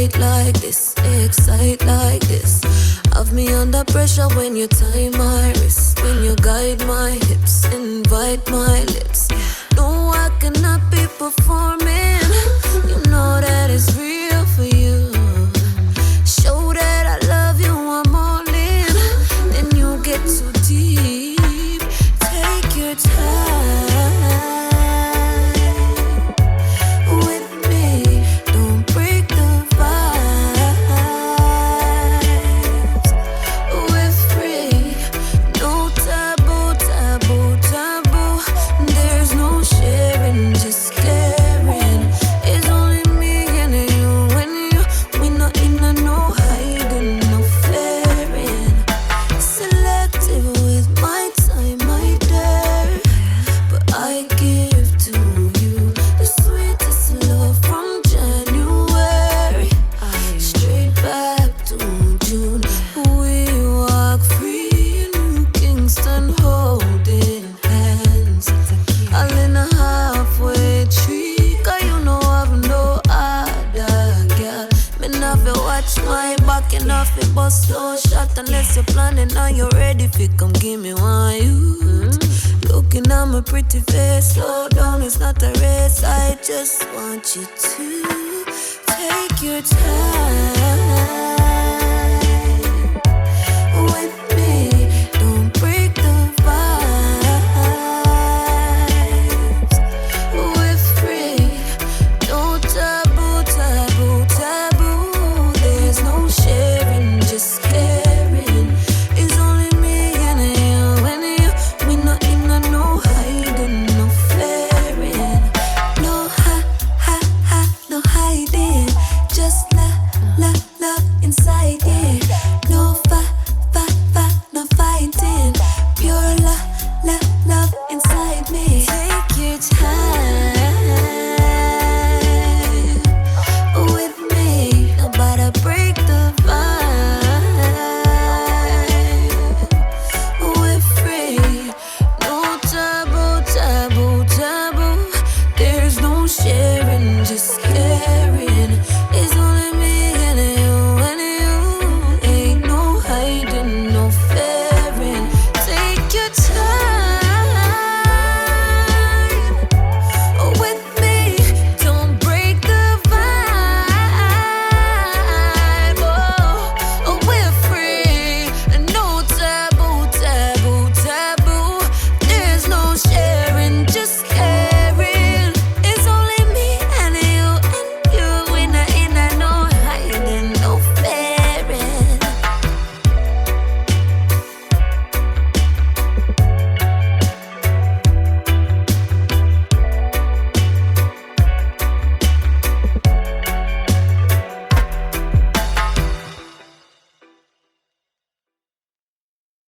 fight like this, excite like this. Have me under pressure when you tie my wrist, when you guide my hips, invite my lips. No, I cannot be performing. You know that it's real for you. Show that I love you, I'm all in. Then you get too deep. Take your time with me. Don't break the vibes. We're free. No taboo, taboo, taboo. There's no sharing, just caring. It's only me and you and you. We not in no hiding, no flaring. Selective with my time, my day. But I give to you the sweetest love from January. Straight back to June. We walk free in New Kingston, holding hands. All in a halfway tree, 'cause you know I've no other girl. Me not fi watch my back, and not fi bust no shot unless you're planning and you're ready fi come give me one youth. Looking at my pretty face, slow down, it's not a race. I just want you to take your time